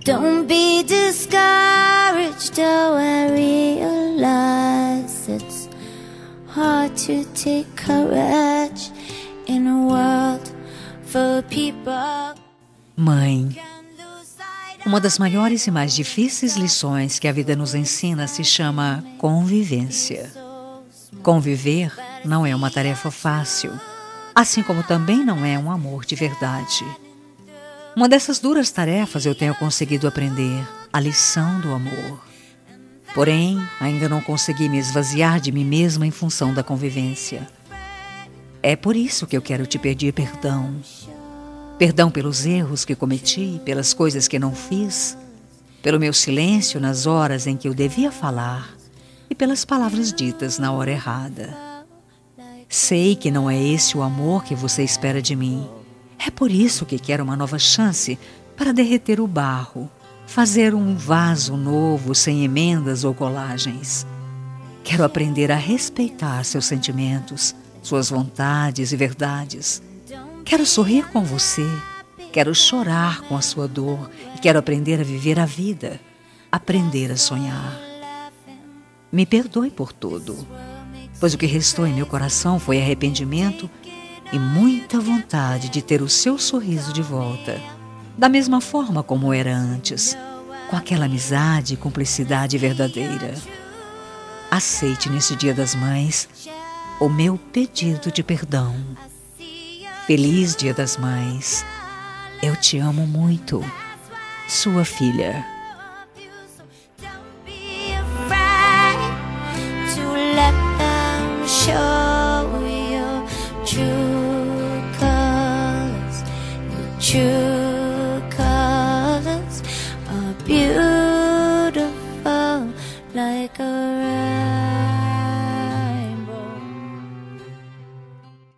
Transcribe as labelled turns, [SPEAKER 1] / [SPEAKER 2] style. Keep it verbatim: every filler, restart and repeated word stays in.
[SPEAKER 1] Don't be discouraged, though I realize it's hard to take courage in a world full of people.
[SPEAKER 2] Mãe, uma das maiores e mais difíceis lições que a vida nos ensina se chama convivência. Conviver não é uma tarefa fácil, assim como também não é um amor de verdade. Uma dessas duras tarefas eu tenho conseguido aprender, a lição do amor. Porém, ainda não consegui me esvaziar de mim mesma em função da convivência. É por isso que eu quero te pedir perdão. Perdão pelos erros que cometi, pelas coisas que não fiz, pelo meu silêncio nas horas em que eu devia falar e pelas palavras ditas na hora errada. Sei que não é esse o amor que você espera de mim. É por isso que quero uma nova chance para derreter o barro, fazer um vaso novo sem emendas ou colagens. Quero aprender a respeitar seus sentimentos, suas vontades e verdades. Quero sorrir com você, quero chorar com a sua dor e quero aprender a viver a vida, aprender a sonhar. Me perdoe por tudo, pois o que restou em meu coração foi arrependimento e muita vontade de ter o seu sorriso de volta, da mesma forma como era antes, com aquela amizade e cumplicidade verdadeira. Aceite nesse Dia das Mães o meu pedido de perdão. Feliz Dia das Mães. Eu te amo muito. Sua filha.
[SPEAKER 1] True colors are beautiful like a